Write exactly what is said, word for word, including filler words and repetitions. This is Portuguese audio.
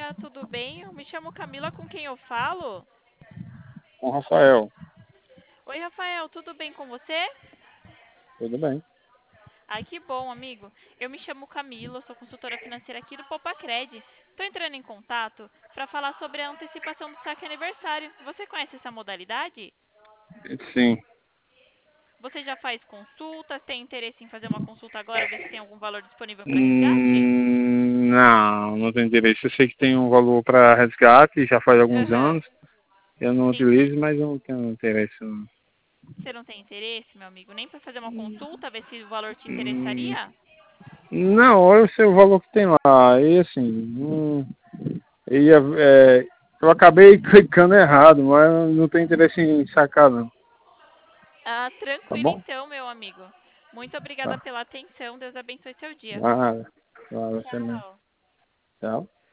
dia, tudo bem? Eu me chamo Camila, com quem eu falo? Com Rafael, Oi, Rafael, tudo bem com você? tudo bem? Ai, que bom, amigo. Eu me chamo Camila, eu sou consultora financeira aqui do Popacred. Estou entrando em contato para falar sobre a antecipação do saque aniversário. Você conhece essa modalidade? Sim. Você já faz consultas? Tem interesse em fazer uma consulta agora, ver se tem algum valor disponível para resgate? Hum, não, não tenho interesse. Eu sei que tem um valor para resgate, já faz alguns Aham, anos. Eu não sim, sim. utilizo, mas eu não tenho interesse. Não. Você não tem interesse, meu amigo, nem para fazer uma consulta, ver se o valor te Hum, interessaria? não, eu sei o valor que tem lá. E assim, hum, ia, é, eu acabei clicando errado, mas eu não tenho interesse em sacar, não. Ah, Tá tranquilo bom? então, meu amigo. Muito obrigada Tá. pela atenção. Deus abençoe seu dia. Ah, claro, você mesmo. Tchau. Tchau.